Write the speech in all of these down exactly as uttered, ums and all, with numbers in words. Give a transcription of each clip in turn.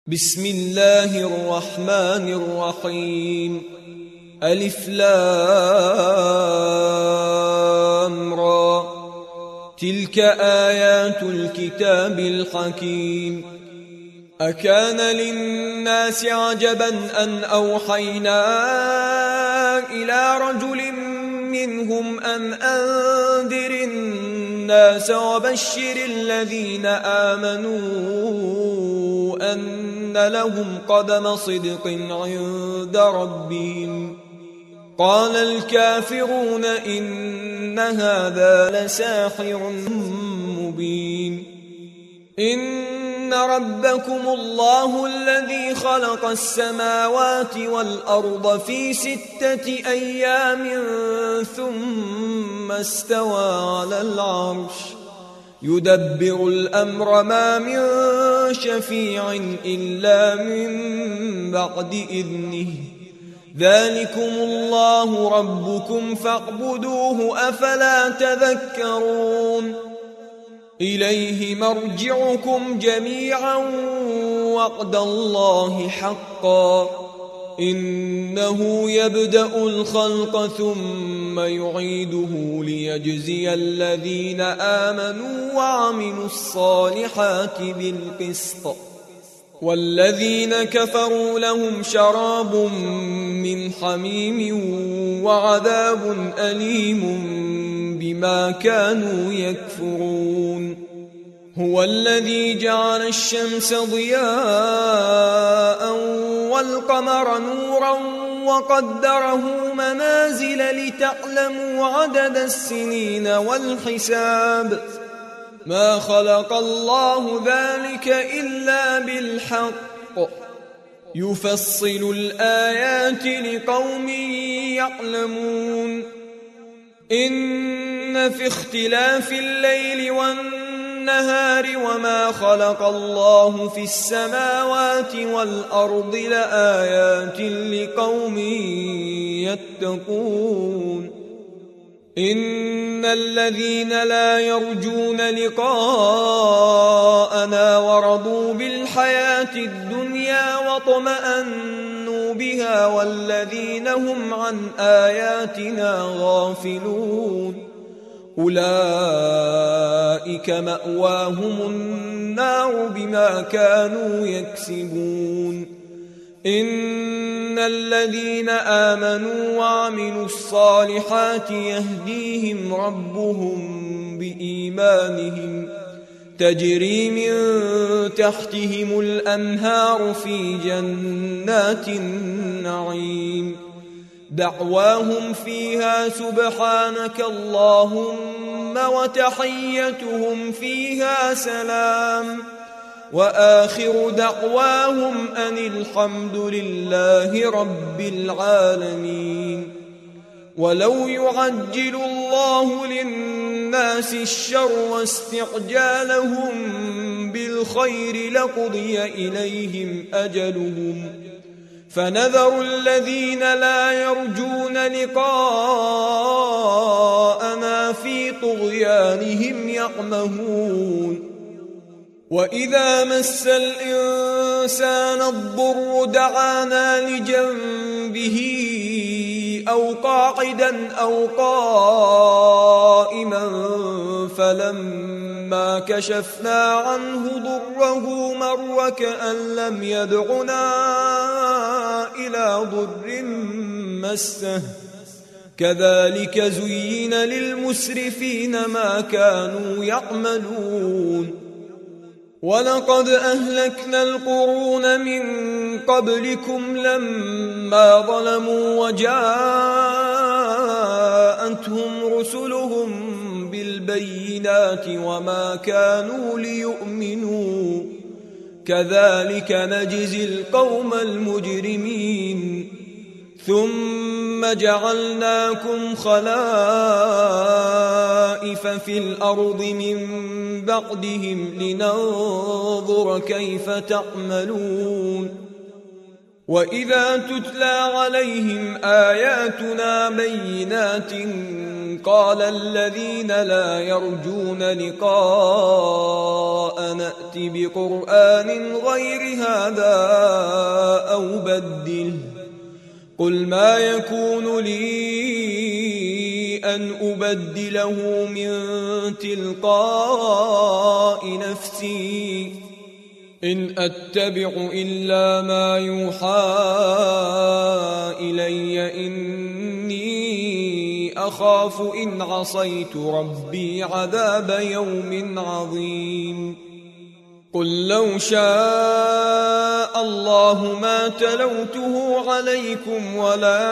بسم الله الرحمن الرحيم. ألف لام را. تلك آيات الكتاب الحكيم. أكان للناس عجبا أن أوحينا إلى رجل منهم أن أنذر الناس وبشر الذين آمنوا أن لهم قدم صدق عند ربهم. قال الكافرون إن هذا لساحر مبين. إن ربكم الله الذي خلق السماوات والأرض في ستة أيام ثم استوى على العرش يدبر الأمر ما من شفيع إلا من بعد إذنه. ذلكم الله ربكم فاعبدوه أفلا تذكرون. إليه مرجعكم جميعا وعد الله حقا. إنه يبدأ الخلق ثم يعيده ليجزي الذين آمنوا وعملوا الصالحات بالقسط. والذين كفروا لهم شراب من حميم وعذاب أليم بما كانوا يكفرون. هو الذي جعل الشمس ضياء والقمر نورا وقدره منازل لتعلموا عدد السنين والحساب. ما خلق الله ذلك إلا بالحق يفصل الآيات لقوم يعلمون. إن في اختلاف الليل والنهار وما خلق الله في السماوات والأرض لآيات لقوم يتقون. إن الذين لا يرجون لقاءنا ورضوا بالحياة الدنيا واطمأنوا بها والذين هم عن آياتنا غافلون أولئك مأواهم النار بما كانوا يكسبون. إن الذين آمنوا وعملوا الصالحات يهديهم ربهم بإيمانهم تجري من تحتهم الأنهار في جنات النعيم. دعواهم فيها سبحانك اللهم وتحيتهم فيها سلام وآخر دعواهم أن الحمد لله رب العالمين. ولو يعجل الله للناس الشر واستعجالهم بالخير لقضي إليهم أجلهم فنذر الذين لا يرجون لقاءنا في طغيانهم يعمهون. وإذا مس الإنسان الضر دعانا لجنبه أو قاعدا أو قائما فلما كشفنا عنه ضره مر كأن لم يدعنا إلى ضر مسه. كذلك زين للمسرفين ما كانوا يعملون. ولقد أهلكنا القرون من قبلكم لما ظلموا وجاءتهم رسلهم بالبينات وما كانوا ليؤمنوا كذلك نجزي القوم المجرمين. ثم جعلناكم خلائف في الأرض من بعدهم لننظر كيف تعملون. وإذا تتلى عليهم آياتنا بينات قال الذين لا يرجون لقاء نأت بقرآن غير هذا أو بدله قل ما يكون لي أن أبدله من تلقاء نفسي إن أتبع إلا ما يوحى إلي إني أخاف إن عصيت ربي عذاب يوم عظيم قل لو شاء الله ما تلوته عليكم ولا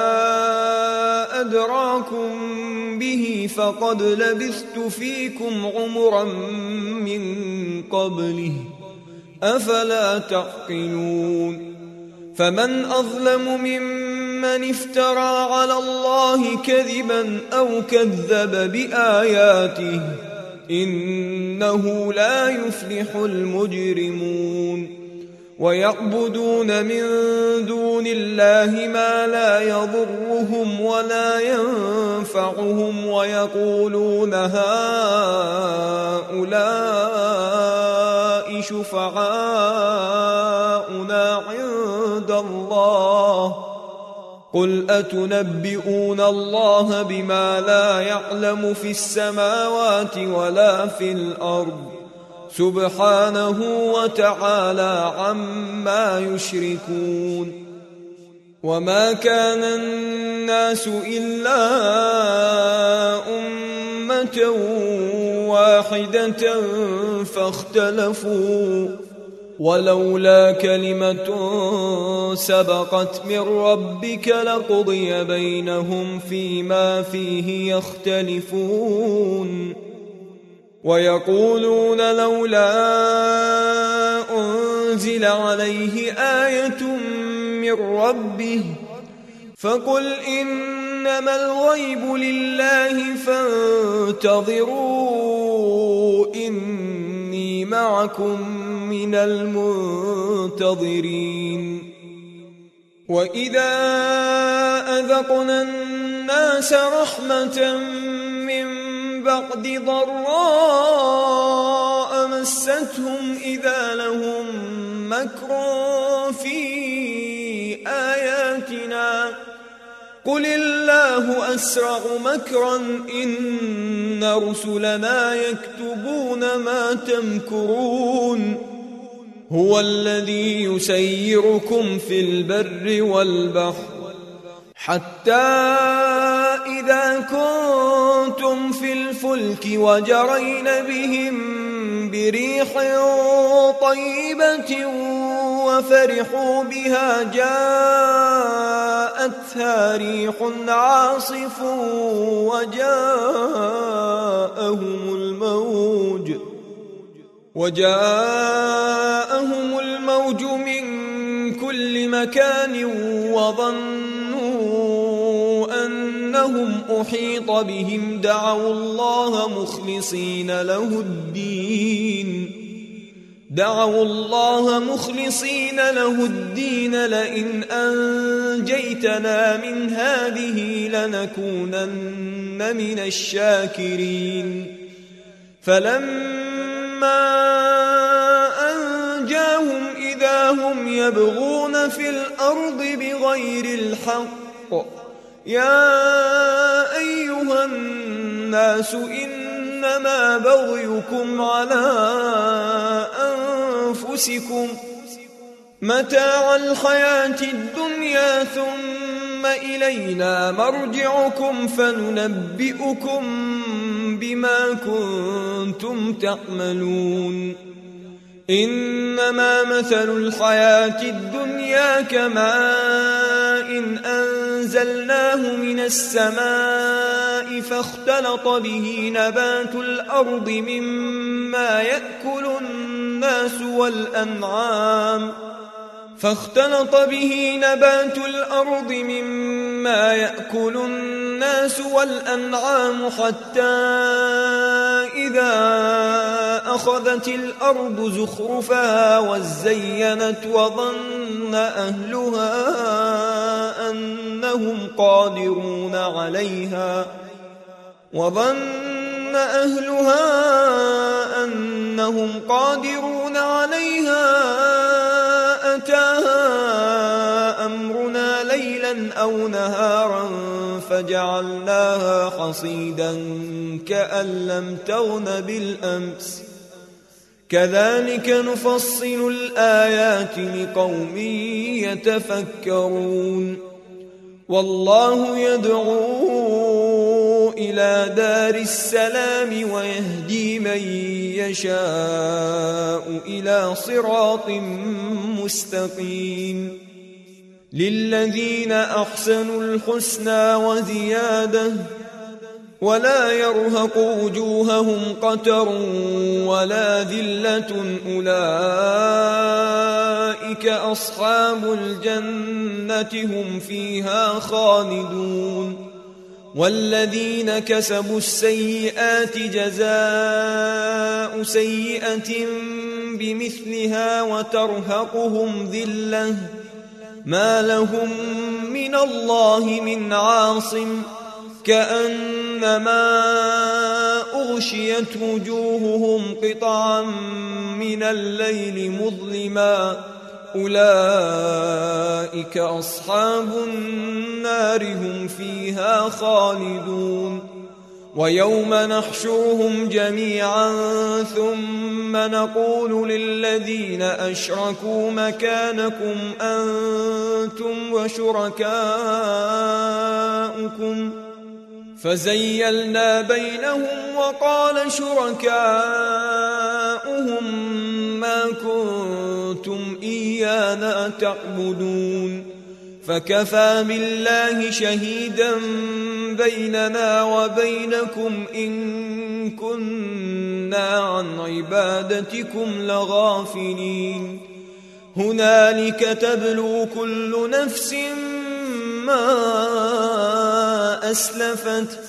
أدراكم به فقد لبثت فيكم عمرا من قبله أفلا تعقلون فمن أظلم ممن افترى على الله كذبا أو كذب بآياته إنه لا يفلح المجرمون ويعبدون من دون الله ما لا يضرهم ولا ينفعهم ويقولون هؤلاء شفعاؤنا عند الله قل أتنبئون الله بما لا يعلم في السماوات ولا في الأرض سبحانه وتعالى عما يشركون وما كان الناس إلا أمة واحدة فاختلفوا ولولا كلمة سبقت من ربك لقضي بينهم فيما فيه يختلفون ويقولون لولا أنزل عليه آية من ربه فقل إنما الغيب لله فانتظروا إني معكم من المنتظرين وإذا أذقنا الناس رحمة من بعد ضراء مستهم إذا لهم مكر في آياتنا قل الله أسرع مكرا إن رسلنا يكتبون ما تمكرون هو الذي يسيركم في البر والبحر حتى إذا كنتم في الفلك وجرين بهم بريح طيبة وفرحوا بها جاءتها ريح عاصف وجاءهم الموج وجاءهم الموج من كل مكان وظنوا أنهم أحيط بهم دعوا الله مخلصين له الدين دعوا الله مخلصين له الدين لئن أنجيتنا من هذه لنكونن من الشاكرين فلما أنجاهم إذا هم يبغون في الأرض بغير الحق يا أيها الناس إنما بغيكم على أنفسكم متاع الحياة الدنيا ثم إلينا مرجعكم فننبئكم بما كنتم تعملون إنما مثل الحياة الدنيا كماء إن أنزلناه من السماء فاختلط به نبات الأرض مما يأكل الناس والأنعام فاختلط به نبات الأرض مما يأكل الناس والأنعام حتى إذا أخذت الأرض زخرفها وزينت وظن أهلها أنهم قادرون عليها وظن أهلها أنهم قادرون عليها أتاها أمرنا ليلا أو نهارا فجعلناها حصيدا كأن لم تغن بالأمس كذلك نفصل الآيات لقوم يتفكرون والله يدعو إلى دار السلام ويهدي من يشاء إلى صراط مستقيم للذين أحسنوا الحسنى وزيادة ولا يرهق وجوههم قتر ولا ذلة أولئك أصحاب الجنة هم فيها خالدون والذين كسبوا السيئات جزاء سيئة بمثلها وترهقهم ذلة ما لهم من الله من عاصم كأنما أغشيت وجوههم قطعا من الليل مظلما أولئك أصحاب النار هم فيها خالدون ويوم نحشرهم جميعا ثم نقول للذين أشركوا مكانكم أنتم وشركاؤكم فزيلنا بينهم وقال شركاؤهم ما كنتم إيانا تعبدون فكفى بالله شهيدا بيننا وبينكم إن كنا عن عبادتكم لغافلين هنالك تبلو كل نفس ما أسلفت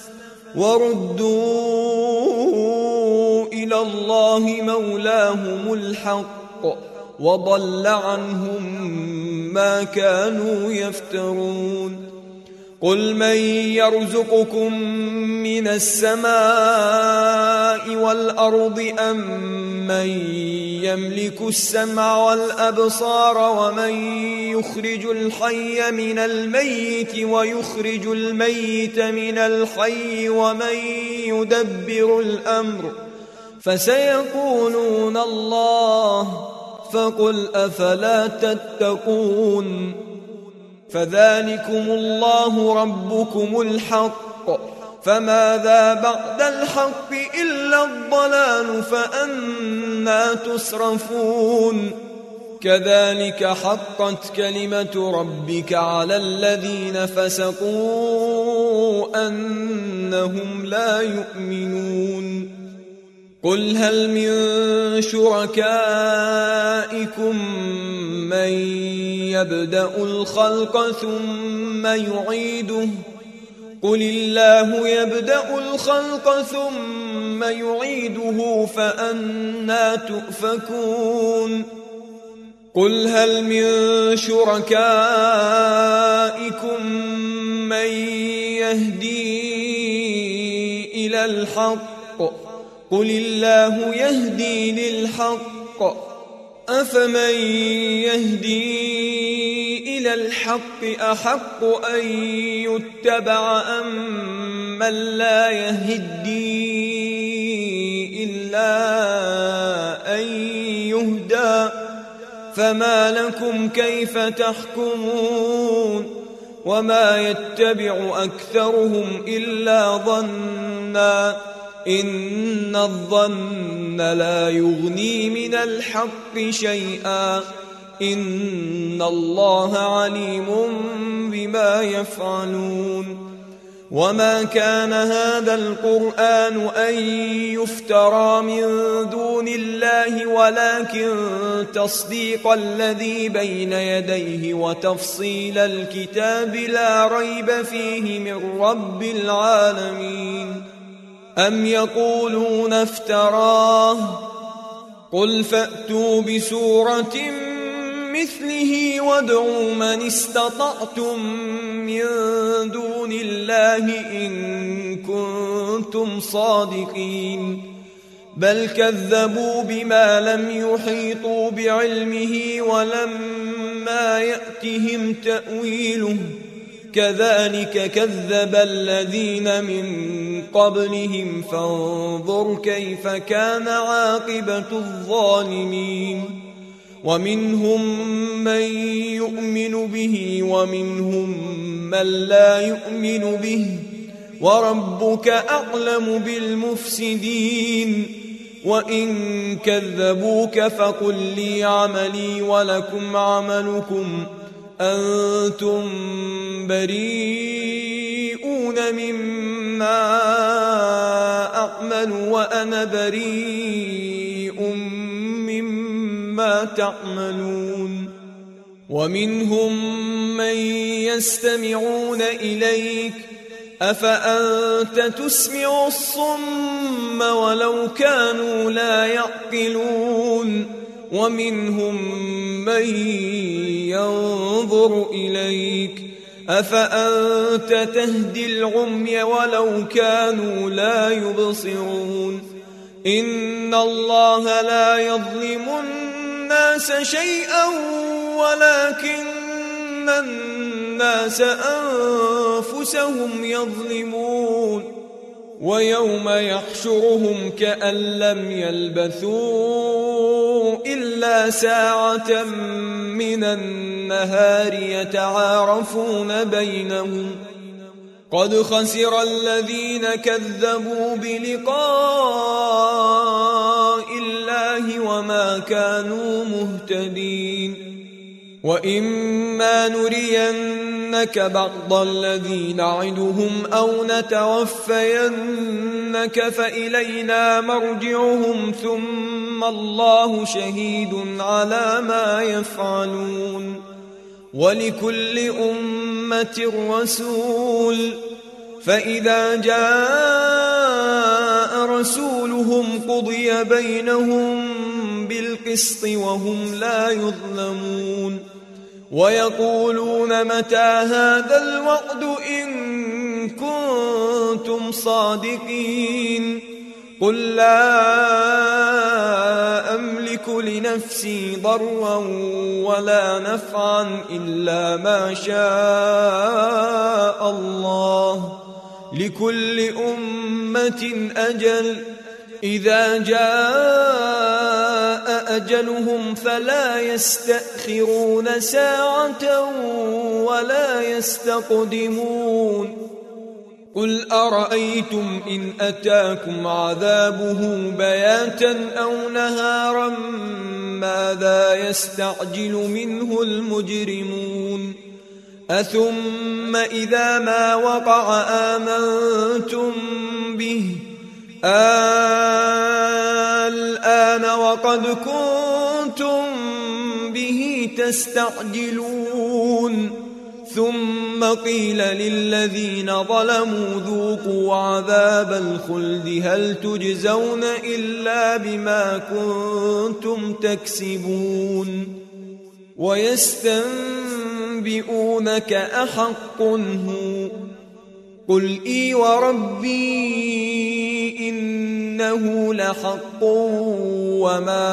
وردوا إلى الله مولاهم الحق وضل عنهم ما كانوا يفترون قل من يرزقكم من السماء والأرض أم من يملك السمع والأبصار ومن يخرج الحي من الميت ويخرج الميت من الحي ومن يدبر الأمر فسيقولون الله فقل أفلا تتقون فذلكم الله ربكم الحق فماذا بعد الحق إلا الضلال فأنى تصرفون كذلك حقت كلمة ربك على الذين فسقوا أنهم لا يؤمنون قل هل من شركائكم من يبدأ الخلق ثم يعيده قل الله يبدأ الخلق ثم يعيده فأنى تؤفكون قل هل من شركائكم من يهدي إلى الحق قل الله يهدي للحق أفمن يهدي إلى الحق أحق أن يتبع أم من لا يهدي إلا أن يهدى فما لكم كيف تحكمون وما يتبع أكثرهم إلا ظنّا إن الظن لا يغني من الحق شيئا إن الله عليم بما يفعلون وما كان هذا القرآن أن يفترى من دون الله ولكن تصديق الذي بين يديه وتفصيل الكتاب لا ريب فيه من رب العالمين أم يقولون افتراه قل فأتوا بسورة مثله وادعوا من استطعتم من دون الله إن كنتم صادقين بل كذبوا بما لم يحيطوا بعلمه ولما يأتهم تأويله كذلك كذب الذين من قبلهم فانظر كيف كان عاقبة الظالمين ومنهم من يؤمن به ومنهم من لا يؤمن به وربك أعلم بالمفسدين وإن كذبوك فقل لي عملي ولكم عملكم أنتم بريئون مما أعمل وأنا بريء مما تعملون ومنهم من يستمعون إليك أفأنت تسمع الصم ولو كانوا لا يعقلون ومنهم من ينظر إليك أفأنت تهدي العمي ولو كانوا لا يبصرون إن الله لا يظلم الناس شيئا ولكن الناس أنفسهم يظلمون ويوم يحشرهم كأن لم يلبثوا إلا ساعة من النهار يتعارفون بينهم قد خسر الذين كذبوا بلقاء الله وما كانوا مهتدين وإما نرينك بعض الذي نعدهم أو نتوفينك فإلينا مرجعهم ثم الله شهيد على ما يفعلون ولكل أمة رسول فإذا جاء رسولهم قضي بينهم بالقسط وهم لا يظلمون ويقولون متى هذا الوعد إن كنتم صادقين قل لا أملك لنفسي ضرا ولا نفعا إلا ما شاء الله لكل أمة أجل إذا جاء أجلهم فلا يستأخرون ساعة ولا يستقدمون قل أرأيتم إن أتاكم عذابه بياتا أو نهارا ماذا يستعجل منه المجرمون أثم إذا ما وقع آمنتم به الآن وقد كنتم به تستعجلون ثم قيل للذين ظلموا ذوقوا عذاب الخلد هل تجزون إلا بما كنتم تكسبون ويستنبئونك أحق هو قل إي وربي إنه لحق وما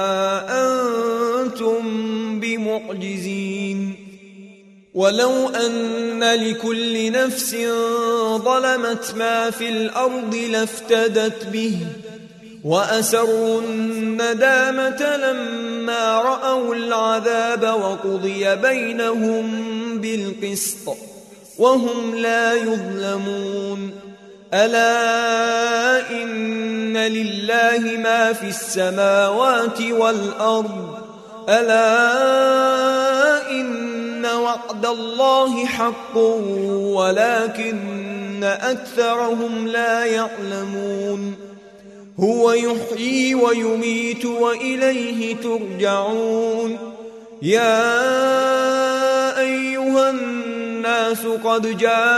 أنتم بمعجزين ولو أن لكل نفس ظلمت ما في الأرض لافتدت به وأسروا الندامة لما رأوا العذاب وقضي بينهم بالقسط وهم لا يظلمون ألا إن لله ما في السماوات والأرض ألا إن وعد الله حق ولكن أكثرهم لا يعلمون هو يحيي ويميت وإليه ترجعون يا أيها الناس قد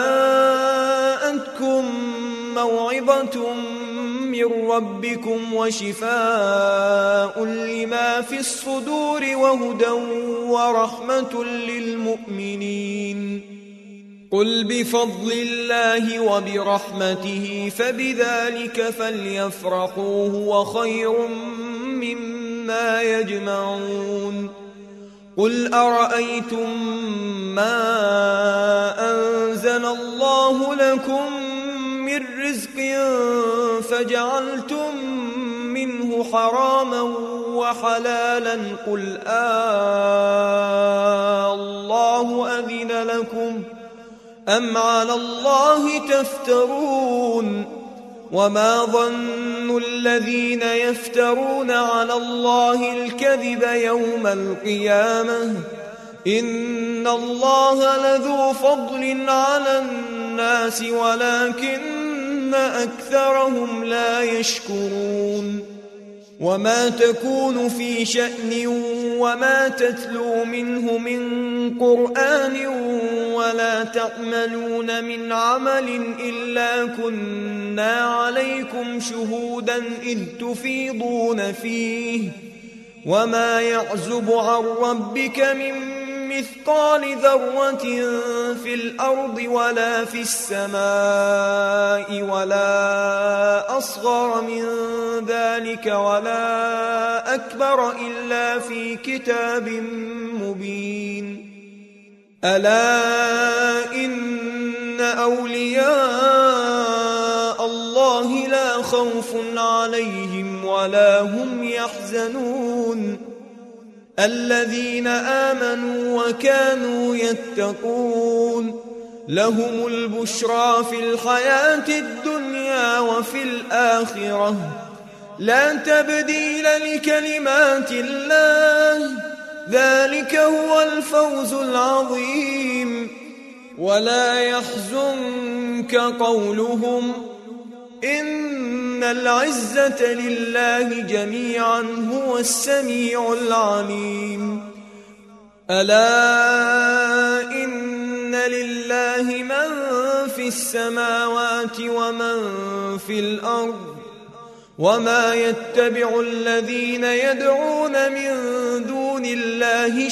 جاءتكم موعظة من ربكم وشفاء لما في الصدور وهدى ورحمة للمؤمنين. قل بفضل الله وبرحمته فبذلك فليفرحوا هو خير مما يجمعون. قل أرأيتم ما أنزل الله لكم من رزق فجعلتم منه حراما وحلالا قل آه الله أذن لكم أم على الله تفترون. وما ظن الذين يفترون على الله الكذب يوم القيامة إن الله لذو فضل على الناس ولكن أكثرهم لا يشكرون. وما تكون في شأن وما تتلو منه من قرآن ولا تعملون من عمل إلا كنا عليكم شهودا إذ تفيضون فيه وما يعزب عن ربك من مثقال ذرة في الأرض ولا في السماء ولا أصغر من ذلك ولا أكبر إلا في كتاب مبين. ألا إن أولياء الله لا خوف عليهم ولا هم يحزنون الذين آمنوا وكانوا يتقون لهم البشرى في الحياة الدنيا وفي الآخرة لا تبديل لكلمات الله ذلك هو الفوز العظيم. ولا يحزنك قولهم إن العزة لله جميعا هو السميع العليم. ألا إن لله من في السماوات ومن في الأرض وما يتبع الذين يدعون من دون الله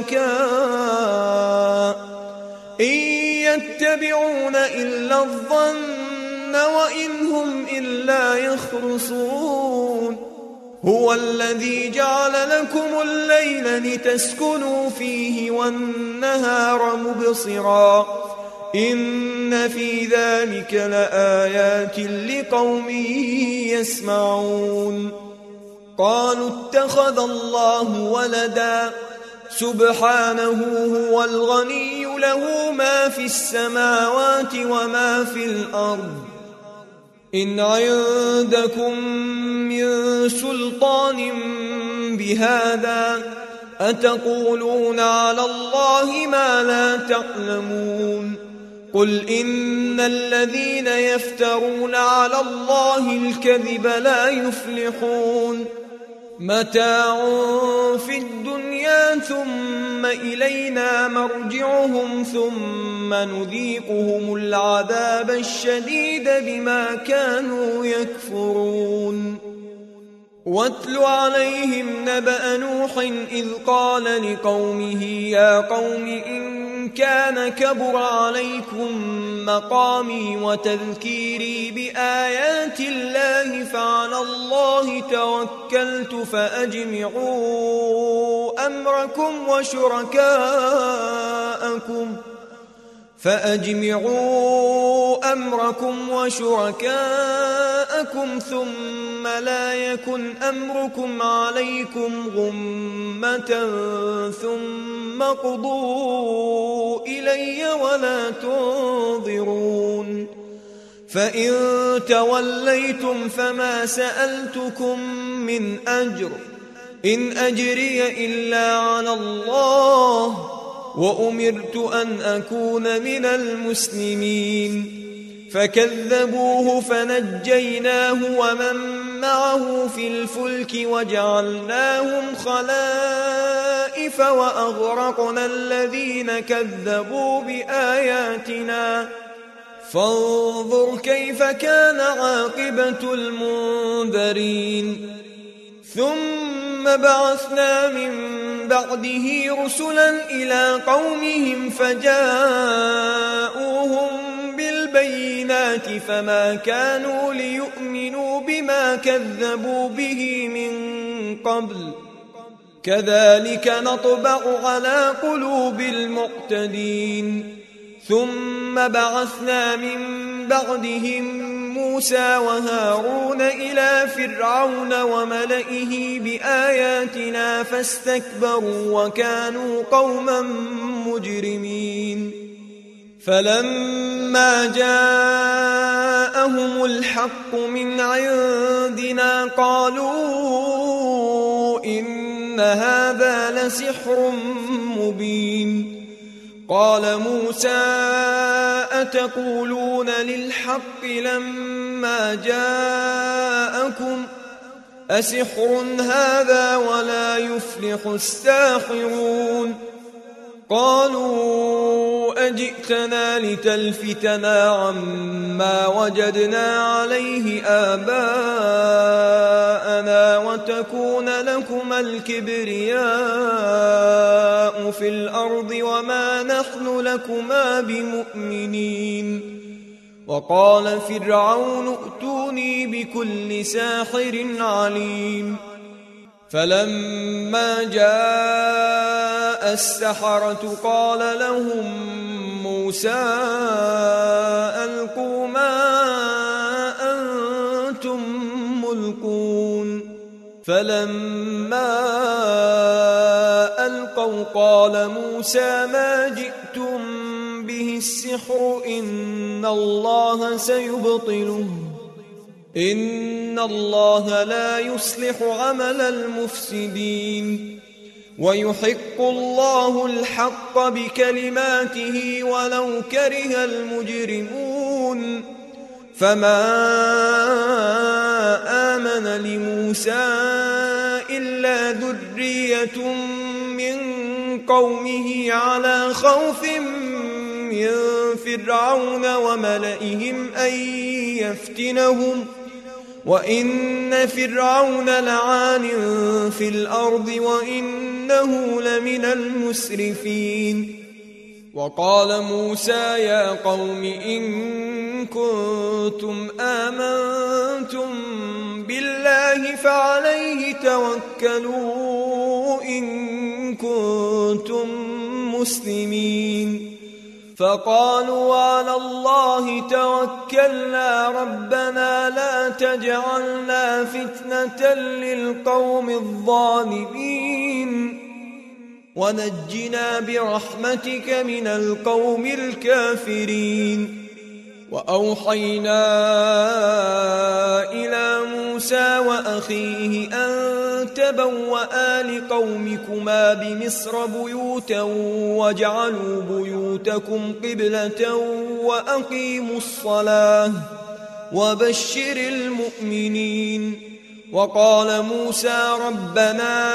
شركاء إن يتبعون إلا الظن وإن هم إلا يخرصون. هو الذي جعل لكم الليل لتسكنوا فيه والنهار مبصرا إن في ذلك لآيات لقوم يسمعون. قالوا اتخذ الله ولدا سبحانه هو الغني له ما في السماوات وما في الأرض إن عندكم من سلطان بهذا أتقولون على الله ما لا تعلمون. قل إن الذين يفترون على الله الكذب لا يفلحون متاع في الدنيا ثم إلينا مرجعهم ثم نذيقهم العذاب الشديد بما كانوا يكفرون. واتل عليهم نبأ نوح إذ قال لقومه يا قوم إن كان كبر عليكم مقامي وتذكيري بآيات الله فعلى الله توكلت فأجمعوا أمركم وشركاءكم فأجمعوا أمركم وشركاءكم ثم لا يكن أمركم عليكم غمة ثم قضوا إلي ولا تنظرون. فإن توليتم فما سألتكم من أجر إن أجري إلا على الله وأمرت أن أكون من المسلمين. فكذبوه فنجيناه ومن معه في الفلك وجعلناهم خلائف وأغرقنا الذين كذبوا بآياتنا فانظر كيف كان عاقبة المنذرين. ثم بعثنا من بعده رسلا إلى قومهم فجاءوهم بالبينات فما كانوا ليؤمنوا بما كذبوا به من قبل كذلك نطبع على قلوب المعتدين. ثم بعثنا من بعدهم موسى وهارون إلى فرعون وملئه بآياتنا فاستكبروا وكانوا قوما مجرمين. فلما جاءهم الحق من عندنا قالوا إن هذا لسحر مبين. قال موسى أتقولون للحق لما جاءكم أسحر هذا ولا يفلح الساحرون. قالوا أجئتنا لتلفتنا عما وجدنا عليه آباءنا وتكون لكما الكبرياء في الأرض وما نحن لكما بمؤمنين. وقال فرعون ائتوني بكل ساحر عليم. فلما جاء السحرة قال لهم موسى ألقوا ما أنتم ملقون. فلما ألقوا قال موسى ما جئتم به السحر إن الله سيبطله إن الله لا يصلح عمل المفسدين ويحق الله الحق بكلماته ولو كره المجرمون. فما آمن لموسى إلا ذرية من قومه على خوف من فرعون وملئهم أن يفتنهم وإن فرعون لعان في الأرض وإنه لمن المسرفين. وقال موسى يا قوم إن كنتم آمنتم بالله فعليه توكلوا إن كنتم مسلمين. فقالوا على الله توكلنا ربنا لا تجعلنا فتنة للقوم الظالمين ونجنا برحمتك من القوم الكافرين. وأوحينا إلى موسى وأخيه أن تبوأ لقومكما بمصر بيوتا واجعلوا بيوتكم قبلة وأقيموا الصلاة وبشر المؤمنين. وقال موسى ربنا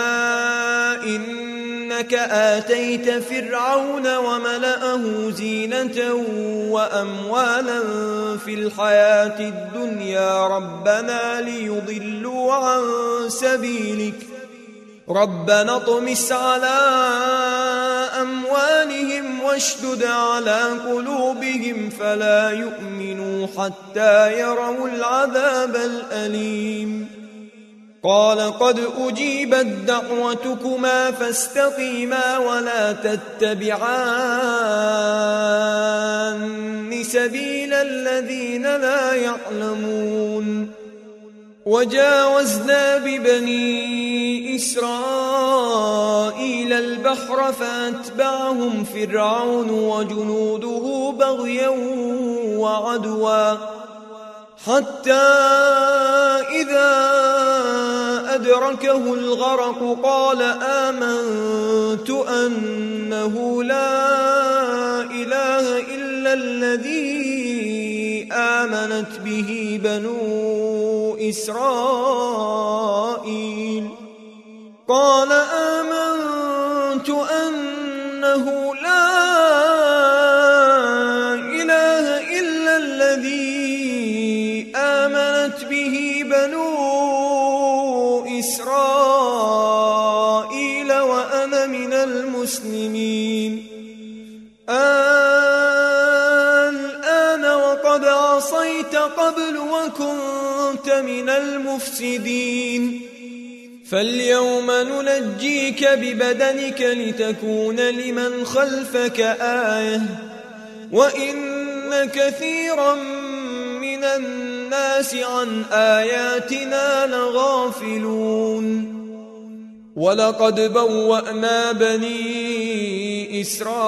إنك آتيت فرعون وملأه زينة وأموالا في الحياة الدنيا ربنا ليضلوا عن سبيلك ربنا اطمس على أموالهم واشدد على قلوبهم فلا يؤمنوا حتى يروا العذاب الأليم. قال قد أجيبت دعوتكما فاستقيما ولا تتبعان سبيل الذين لا يعلمون. وجاوزنا ببني إسرائيل البحر فأتبعهم فرعون وجنوده بغيا وعدوا حتى إذا أدركه الغرق قال آمنت أنه لا إله إلا الذي آمنت به بنو إسرائيل. قال آمنت أنه لا إله إلا الذي آمنت به بنو إسرائيل قبل وكنت من المفسدين فاليوم ننجيك ببدنك لتكون لمن خلفك آية وإن كثيرا من الناس عن آياتنا لغافلون ولقد بوأنا بني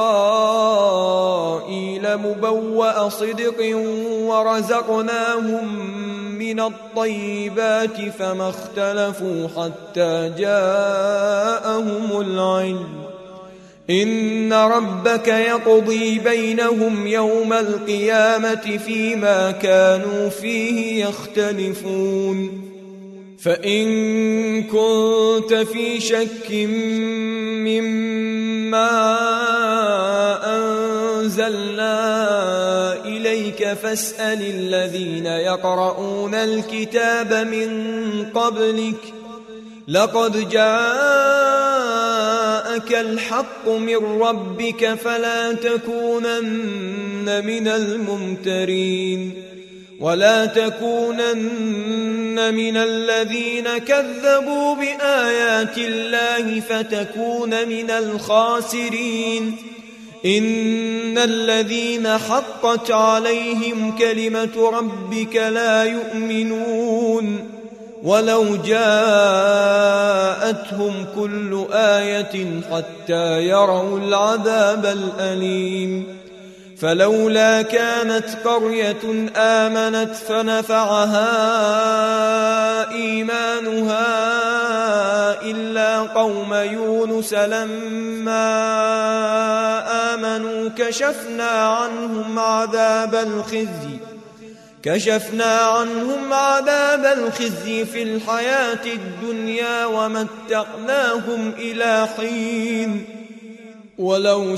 إسرائيل مبوأ صدق ورزقناهم من الطيبات فما اختلفوا حتى جاءهم العلم إن ربك يقضي بينهم يوم القيامة فيما كانوا فيه يختلفون فإن كنت في شك مما أنزلنا إليك فاسأل الذين يقرؤون الكتاب من قبلك لقد جاءك الحق من ربك فلا تكونن من الممترين ولا تكونن من الذين كذبوا بآيات الله فتكون من الخاسرين إن الذين حقت عليهم كلمة ربك لا يؤمنون ولو جاءتهم كل آية حتى يروا العذاب الأليم فلولا كانت قرية آمنت فنفعها إيمانها إلا قوم يونس لما آمنوا كشفنا عنهم عذاب الخزي كشفنا عنهم عذاب الخزي في الحياة الدنيا ومتعناهم إلى حين ولو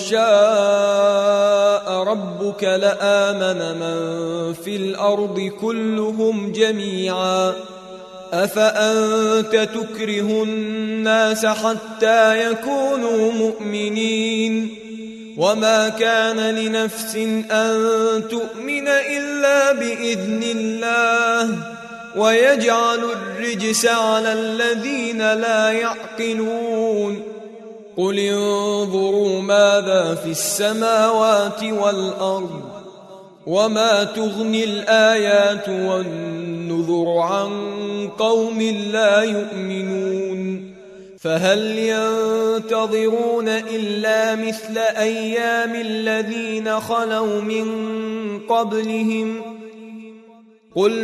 شاء ربك لآمن من في الأرض كلهم جميعا أفأنت تكره الناس حتى يكونوا مؤمنين وما كان لنفس أن تؤمن إلا بإذن الله ويجعل الرجس على الذين لا يعقلون قل انظروا ماذا في السماوات والأرض وما تغني الآيات والنذر عن قوم لا يؤمنون فهل ينتظرون إلا مثل أيام الذين خلوا من قبلهم قل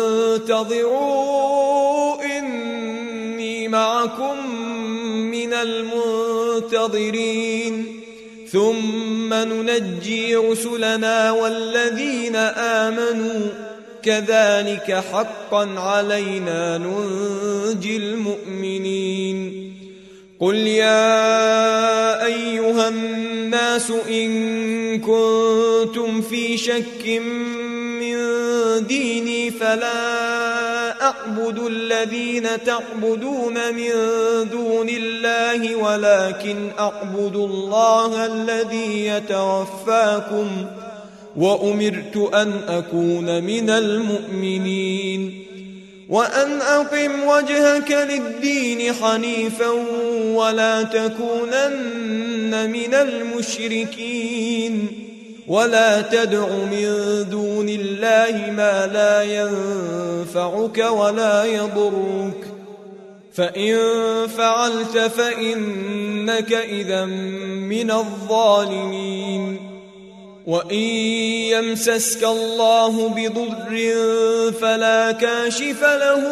فانتظروا إني معكم من المنتظرين ثم ننجي رسلنا والذين آمنوا كذلك حقا علينا ننجي المؤمنين قل يا أيها الناس إن كنتم في شك من ديني فلا أعبد الذين تعبدون من دون الله ولكن أعبد الله الذي يتوفاكم وأمرت أن أكون من المؤمنين وأن أقم وجهك للدين حنيفا ولا تكونن من المشركين ولا تدع من دون الله ما لا ينفعك ولا يضرك فإن فعلت فإنك إذا من الظالمين وإن يمسسك الله بضر فلا كاشف له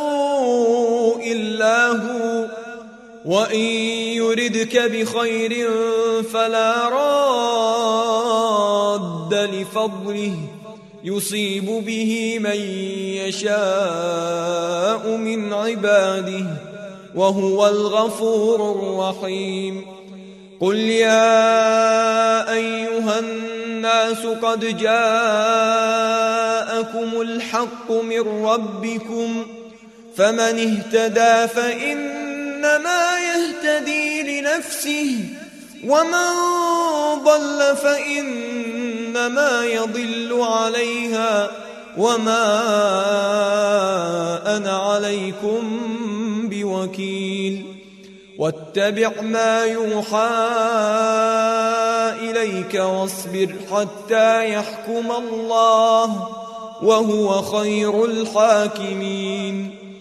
إلا هو وإن يردك بخير فلا راد لفضله يصيب به من يشاء من عباده وهو الغفور الرحيم قل يا أيها الناس قد جاءكم الحق من ربكم فمن اهتدى فإنما يهتدي لنفسه ومن ضل فإنما يضل عليها وما أنا عليكم بوكيل واتبع ما يوحى إليك واصبر حتى يحكم الله وهو خير الحاكمين